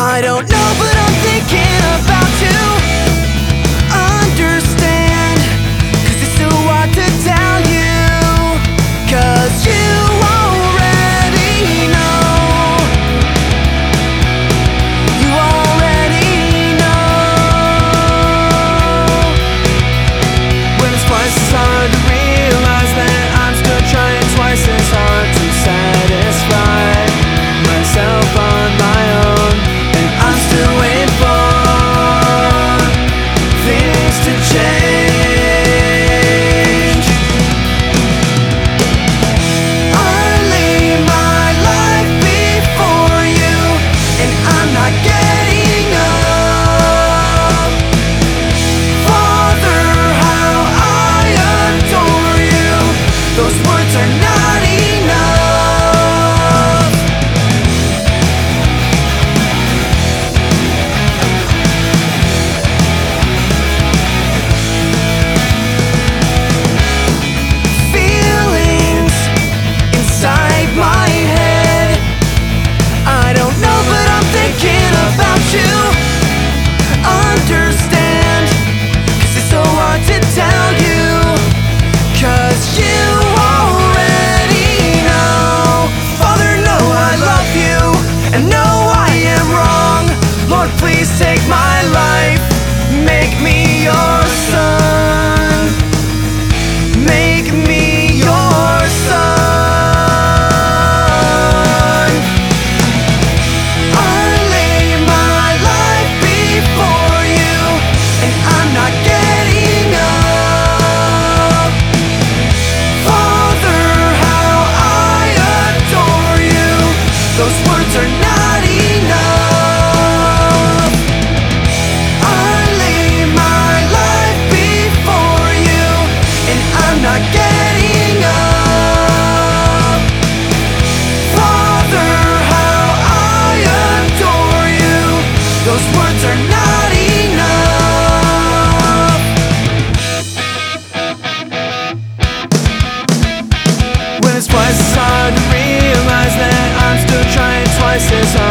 I don't know, but I'm thinking about to understand, 'cause it's so hard to tell you, 'cause you already know. You already know. When it's twice as hard to realize that I'm still trying twice as hard to satisfy myself on my own, and I'm still waiting for things to change. I lay my life before you, and I'm not getting up. Father, how I adore you. Those words are not enough. Feelings inside my head, I don't know, but I'm thinking about you. Understand, 'cause it's so hard to tell you, 'cause you already know. Father, know I love you, and know I am wrong. Lord, please take my life, make me your son. Make me your son. I lay my life before you, and I'm not getting up. Father, how I adore you. Those words are not enough. I lay my life before you, and I'm not getting up. Father, how I adore you. Those words are not enough. When it's twice as hard to realize that I'm still trying twice as hard